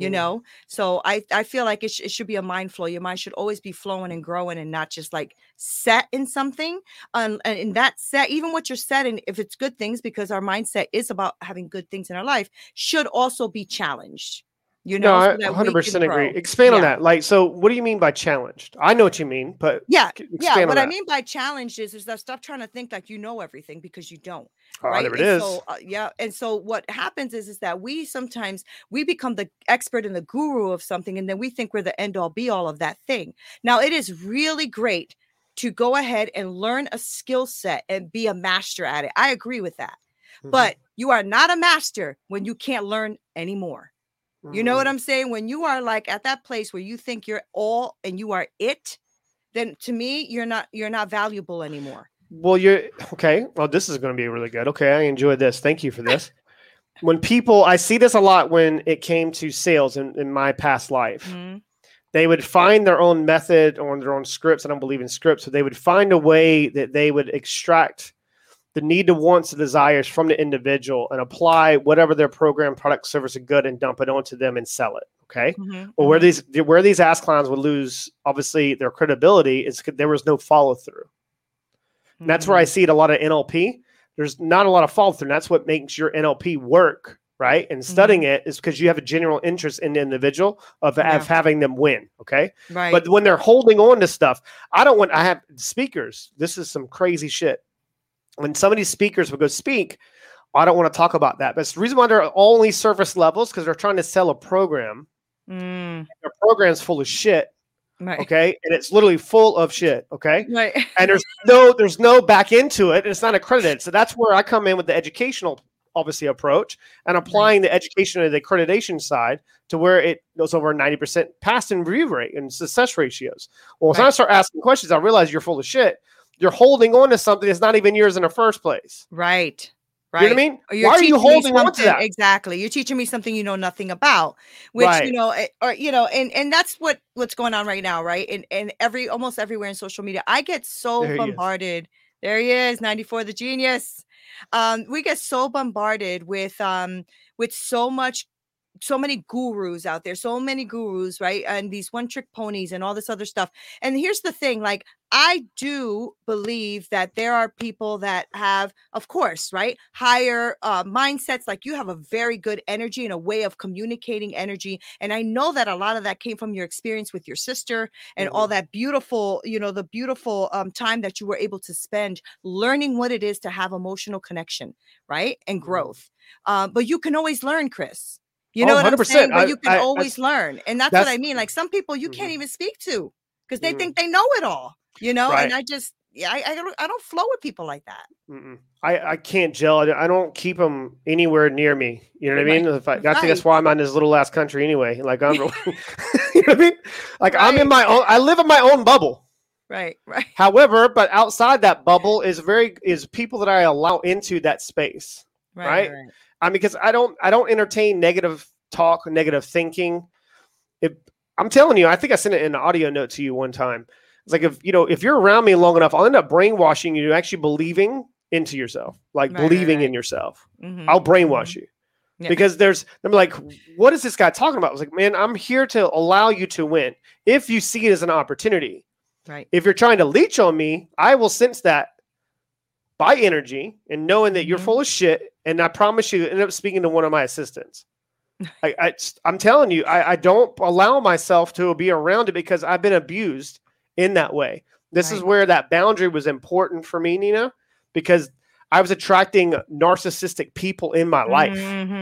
So I feel like it should be a mind flow. Your mind should always be flowing and growing and not just like set in something. And in that set, even what you're setting, if it's good things, because our mindset is about having good things in our life, should also be challenged.
I 100% agree. Expand on that. Like, so what do you mean by challenged? I know what you mean, but
what I mean by challenged is that stop trying to think like you know everything, because you don't. Right?
There it is.
So, and so what happens is that we sometimes become the expert and the guru of something, and then we think we're the end all be all of that thing. Now, it is really great to go ahead and learn a skill set and be a master at it. I agree with that. But you are not a master when you can't learn anymore. You know what I'm saying? When you are like at that place where you think you're all and you are it, then to me, you're not valuable anymore.
Well, you're okay. Well, this is going to be really good. Okay. I enjoyed this. Thank you for this. I see this a lot when it came to sales in my past life, they would find their own method or their own scripts. I don't believe in scripts, so they would find a way that they would extract the need, the wants, the desires from the individual and apply whatever their program, product, service, or good and dump it onto them and sell it. Okay. Well, where these ass clowns would lose, obviously, their credibility is there was no follow through. And that's where I see it a lot of NLP. There's not a lot of follow through. And that's what makes your NLP work, right? And studying it is because you have a general interest in the individual of having them win. Okay.
Right.
But when they're holding on to stuff, I have speakers. This is some crazy shit. When some of these speakers would go speak, I don't want to talk about that. But it's the reason why they're only surface levels, because they're trying to sell a program. Their program's full of shit. Right. Okay. And it's literally full of shit. Okay.
Right.
And there's no back into it. And it's not accredited. So that's where I come in with the educational, obviously, approach and applying the education and the accreditation side to where it goes over 90% pass and review rate and success ratios. Well, when I start asking questions, I realize you're full of shit. You're holding on to something that's not even yours in the first place.
Right.
You know what I mean? Why are you holding on to that?
Exactly. You're teaching me something you know nothing about, which, and that's what's going on right now. Right. And almost everywhere in social media, I get so bombarded. There he is, 94, the genius. We get so bombarded with so many gurus out there, so many gurus, right? And these one trick ponies and all this other stuff. And here's the thing, like, I do believe that there are people that have, of course, right, higher mindsets. Like, you have a very good energy and a way of communicating energy. And I know that a lot of that came from your experience with your sister and all that beautiful, the beautiful time that you were able to spend learning what it is to have emotional connection, right? And growth. But you can always learn, Chris. You know what I'm saying? But you can always learn. And that's what I mean. Like, some people you can't even speak to because they think they know it all,
Right.
And I just, yeah, I don't flow with people like that.
I can't gel. I don't keep them anywhere near me. You know what I mean? I think that's why I'm in this little ass country anyway. Like I'm, you know what I mean? Like I'm in my own. I live in my own bubble.
Right.
However, but outside that bubble is people that I allow into that space. Right. I mean, because I don't entertain negative talk, negative thinking. I'm telling you, I think I sent it in an audio note to you one time. It's like, if you're around me long enough, I'll end up brainwashing you to actually believing into yourself, like believing in yourself. I'll brainwash you because I'm like, what is this guy talking about? I was like, man, I'm here to allow you to win. If you see it as an opportunity,
right?
If you're trying to leech on me, I will sense that by energy and knowing that you're full of shit. And I promise you, end up speaking to one of my assistants. I'm telling you, I don't allow myself to be around it because I've been abused in that way. This is where that boundary was important for me, Nina, because I was attracting narcissistic people in my life.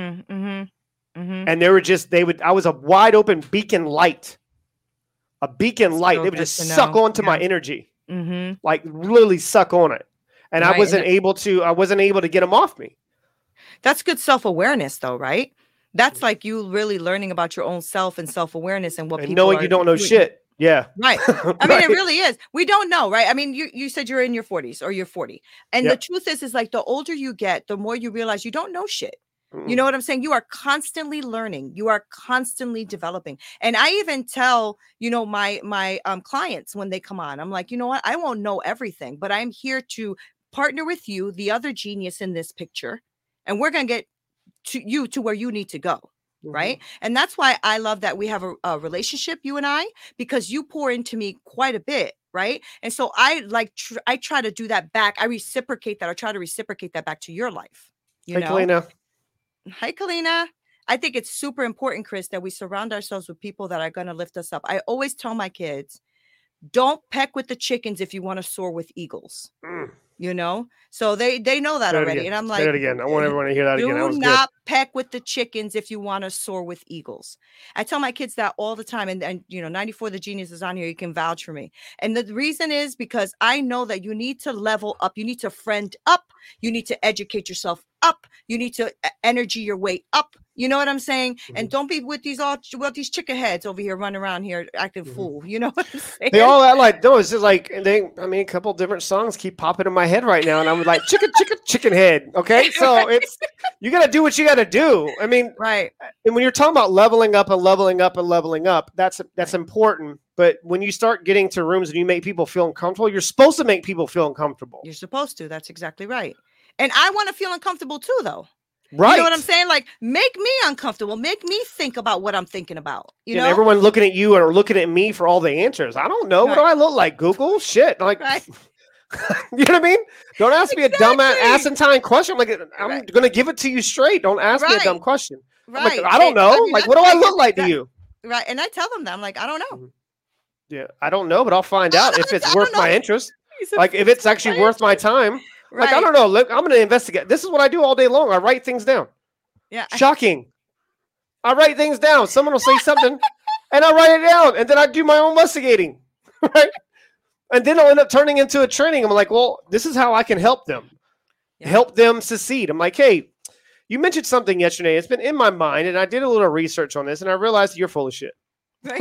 And they were I was a wide open beacon light. A beacon light. They would just suck onto my energy. Like literally suck on it. And I wasn't able to get them off me.
That's good self-awareness though, right? That's like you really learning about your own self and self-awareness and what people
knowing you don't know shit. Yeah.
Right. I mean, it really is. We don't know, right? I mean, you said you're in your 40s or you're 40. And the truth is like the older you get, the more you realize you don't know shit. You know what I'm saying? You are constantly learning. You are constantly developing. And I even tell, my clients when they come on, I'm like, you know what? I won't know everything, but I'm here to partner with you, the other genius in this picture. And we're going to get to where you need to go. Right. And that's why I love that we have a relationship, you and I, because you pour into me quite a bit. Right. And so I try to do that back. I reciprocate that. I try to reciprocate that back to your life.
Kalina.
Hi, Kalina. I think it's super important, Chris, that we surround ourselves with people that are going to lift us up. I always tell my kids, don't peck with the chickens if you want to soar with eagles. So they know that already. And I'm like,
say it again. I want everyone to hear that again.
Do not peck with the chickens if you want to soar with eagles. I tell my kids that all the time. And 94 The Genius is on here. You can vouch for me. And the reason is because I know that you need to level up. You need to friend up. You need to educate yourself up. You need to energy your way up. You know what I'm saying? And don't be with these chicken heads over here running around here acting fool. You know what I'm saying?
They all act like, no, it's just like, a couple different songs keep popping in my head right now. And I'm like, chicken head. Okay. So you got to do what you got to do. I mean,
right.
And when you're talking about leveling up and leveling up and leveling up, that's important. But when you start getting to rooms and you make people feel uncomfortable, you're supposed to make people feel uncomfortable.
You're supposed to. That's exactly right. And I want to feel uncomfortable too, though.
Right.
You know what I'm saying? Like, make me uncomfortable. Make me think about what I'm thinking about. You know,
everyone looking at you or looking at me for all the answers. I don't know. Right. What do I look like? Google shit. Like, right. You know what I mean? Don't ask me a dumb asinine question. I'm like, I'm going to give it to you straight. Don't ask me a dumb question. Right. Like, I don't know. Like, what do I look like to you?
Right. And I tell them that I'm like, I don't know.
Yeah. I don't know, but I'll find out if it's worth my interest. Like, if it's actually worth my time. Right. Like, I don't know. Look, I'm going to investigate. This is what I do all day long. I write things down.
Yeah.
Shocking. I write things down. Someone will say something and I write it down. And then I do my own investigating. Right. And then I'll end up turning into a training. I'm like, well, this is how I can help them. Yeah. Help them succeed. I'm like, hey, you mentioned something yesterday. It's been in my mind. And I did a little research on this. And I realized you're full of shit. Right.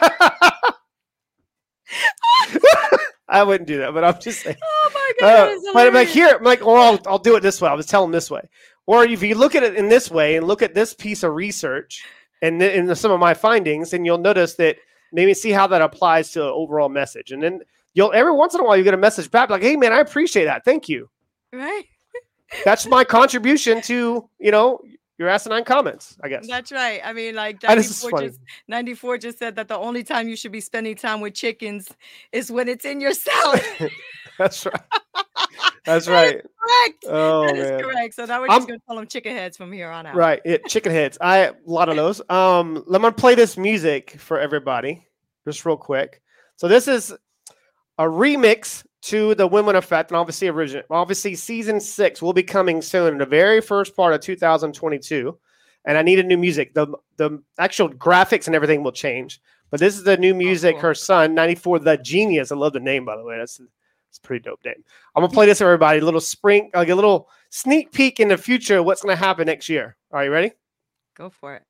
I wouldn't do that, but I'm just saying.
Oh my God!
But I'm like, here, I'm like, or I'll do it this way. I'll just tell them this way. Or if you look at it in this way and look at this piece of research and in some of my findings, and you'll notice that maybe see how that applies to the overall message. And then you'll every once in a while you get a message back like, hey man, I appreciate that. Thank you.
Right.
That's my contribution to, your asinine comments, I guess.
That's right. I mean, like 94 just said that the only time you should be spending time with chickens is when it's in your salad.
That's right. That's right.
Correct.
Oh,
that is correct. So now we're just going to call them chicken heads from here on out.
Right. Chicken heads. A lot of those. Let me play this music for everybody just real quick. So this is a remix to the Women Effect, and obviously season 6 will be coming soon in the very first part of 2022. And I needed new music. The actual graphics and everything will change, but this is the new music. Cool. Her son, 94 The Genius. I love the name, by the way. That's It's a pretty dope name. I'm gonna play this for everybody. A little like a little sneak peek in the future of what's gonna happen next year. Are you ready?
Go for it.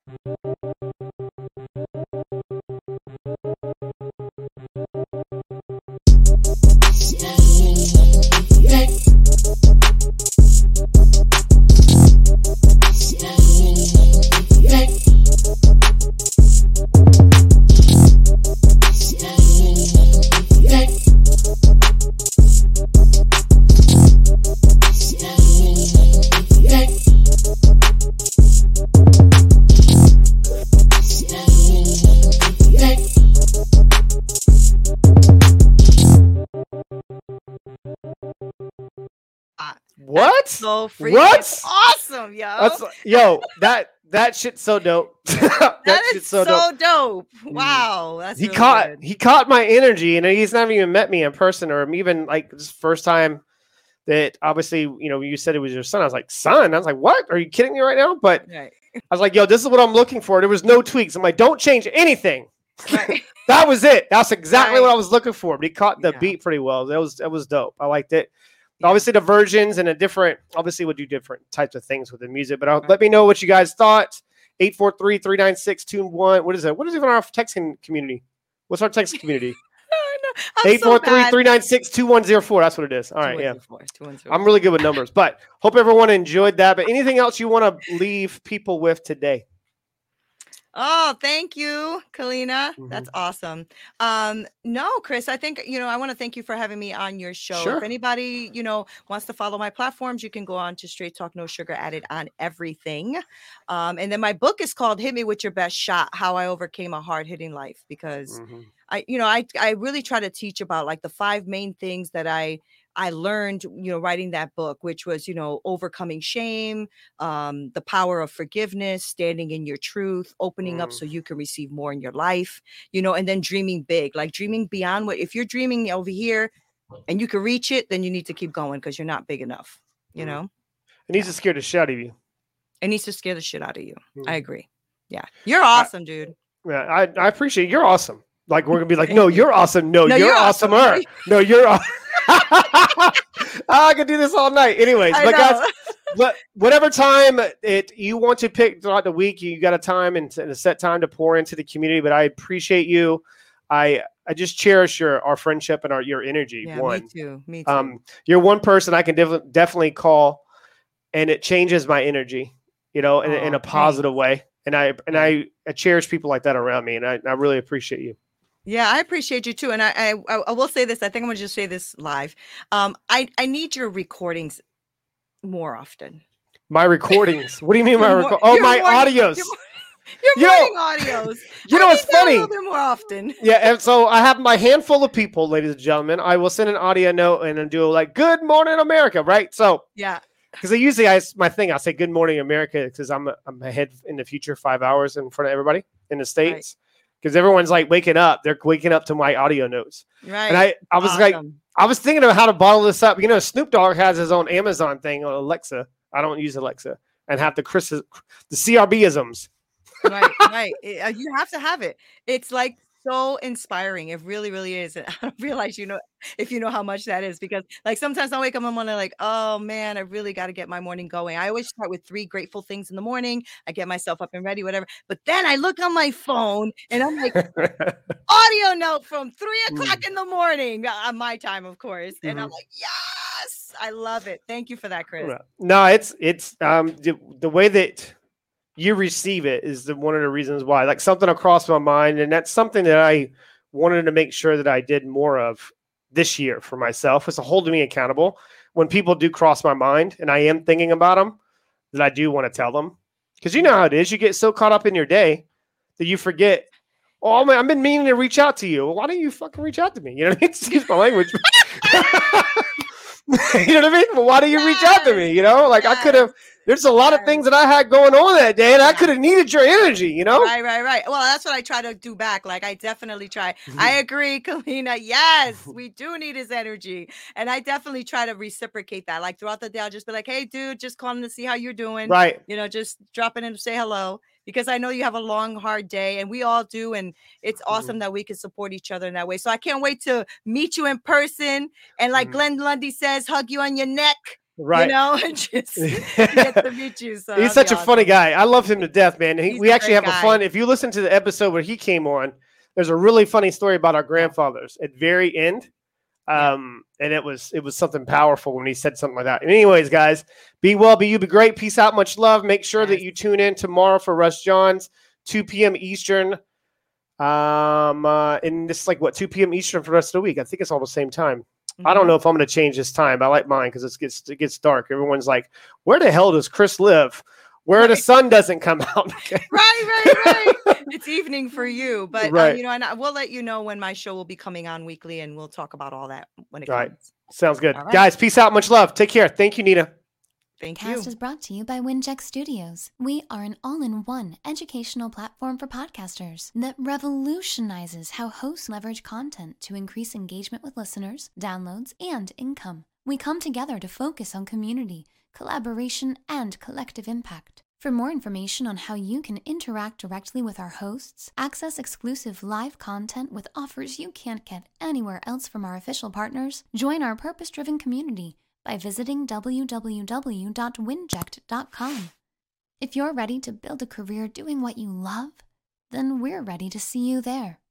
What?
So freaking
What?
awesome, yo.
That shit's so dope. that
shit's so dope. Wow, that's
he
really
caught
good.
he caught my energy, and he's not even met me in person or even like this first time that obviously you said it was your son. I was like, son? I was like, what? Are you kidding me right now? But
right.
I was like, yo, this is what I'm looking for. There was no tweaks. I'm like, don't change anything.
Right.
That was it. That's exactly
Right.
what I was looking for. But he caught the beat pretty well. That was dope. I liked it. Obviously, the versions and obviously we'll do different types of things with the music, but let me know what you guys thought. 843-396-21. What is it? What is even our texting community? What's our text community? 843-396-2104. That's what it is. All right, yeah.
2104.
I'm really good with numbers, but hope everyone enjoyed that. But anything else you want to leave people with today?
Oh, thank you, Kalina. That's awesome. No, Chris, I think, I want to thank you for having me on your show.
Sure.
If anybody, wants to follow my platforms, you can go on to Straight Talk, No Sugar Added on everything. And then my book is called Hit Me With Your Best Shot, How I Overcame a Hard Hitting Life, because I really try to teach about like the 5 main things that I learned, writing that book, which was, overcoming shame, the power of forgiveness, standing in your truth, opening up so you can receive more in your life, and then dreaming big, like dreaming beyond if you're dreaming over here and you can reach it, then you need to keep going because you're not big enough, It
needs to scare the shit out of you.
It needs to scare the shit out of you. I agree. Yeah. You're awesome, dude.
Yeah, I appreciate it. You're awesome. Like, we're going to be like, no, you're awesome. No, you're awesomer. No, you're awesome. I could do this all night. Anyways, but guys, whatever time you want to pick throughout the week, you got a time and a set time to pour into the community. But I appreciate you. I just cherish our friendship and your energy.
Yeah, me too.
You're one person I can definitely call, and it changes my energy, in a positive way. And I cherish people like that around me, and I really appreciate you.
Yeah, I appreciate you too. And I will say this. I think I'm going to just say this live. I need your recordings more often.
My recordings? What do you mean my recordings? Oh, my audios.
Your morning audios.
It's funny.
A little bit more often.
Yeah, and so I have my handful of people, ladies and gentlemen. I will send an audio note and then do like, "Good morning, America," right? So
yeah.
Because usually my thing, I say "Good morning, America" because I'm ahead in the future 5 hours in front of everybody in the States. Right. Because everyone's like waking up. They're waking up to my audio notes.
Right.
And I was like, I was thinking of how to bottle this up. Snoop Dogg has his own Amazon thing on Alexa. I don't use Alexa. And have the CRB-isms.
Right. You have to have it. It's like so inspiring. It really, really is. And I don't realize, if you know how much that is, because like sometimes I wake up in the morning like, oh man, I really got to get my morning going. I always start with 3 grateful things in the morning. I get myself up and ready, whatever. But then I look on my phone and I'm like, audio note from 3 o'clock in the morning on my time, of course. And I'm like, yes, I love it. Thank you for that, Chris.
No, it's the way that you receive it is one of the reasons why. Like something across my mind, and that's something that I wanted to make sure that I did more of this year for myself, is to hold me accountable when people do cross my mind and I am thinking about them, that I do want to tell them. Because you know how it is. You get so caught up in your day that you forget, oh, man, I've been meaning to reach out to you. Well, why don't you fucking reach out to me? You know what I mean? Excuse my language. You know what I mean? Well, why do you reach out to me? I could have. There's a lot of things that I had going on that day, and I could have needed your energy,
Right. Well, that's what I try to do back. Like, I definitely try. I agree, Kalina. Yes, we do need his energy. And I definitely try to reciprocate that. Like, throughout the day, I'll just be like, hey, dude, just calling to see how you're doing.
Right.
Just dropping in to say hello. because I know you have a long, hard day, and we all do. And it's awesome that we can support each other in that way. So I can't wait to meet you in person. And like Glenn Lundy says, hug you on your neck.
Right.
You know, and just get to meet you. So
he's such a funny guy. I love him to death, man. We actually have a fun. If you listen to the episode where he came on, there's a really funny story about our grandfathers at very end. And it was something powerful when he said something like that. And anyways, guys, be well, be you, be great. Peace out, much love. Make sure that you tune in tomorrow for Russ Johns, 2 p.m. Eastern. And this is like 2 p.m. Eastern for the rest of the week. I think it's all the same time. I don't know if I'm going to change this time. I like mine because it gets dark. Everyone's like, where the hell does Chris live? Where the sun doesn't come out.
Right. It's evening for you. But, and we'll let you know when my show will be coming on weekly, and we'll talk about all that when it comes.
Sounds good. Guys, peace out. Much love. Take care. Thank you, Nina.
Thank you.
Podcast is brought to you by Winject Studios. We are an all-in-one educational platform for podcasters that revolutionizes how hosts leverage content to increase engagement with listeners, downloads, and income. We come together to focus on community, collaboration, and collective impact. For more information on how you can interact directly with our hosts, access exclusive live content with offers you can't get anywhere else from our official partners, join our purpose-driven community by visiting www.winject.com. If you're ready to build a career doing what you love, then we're ready to see you there.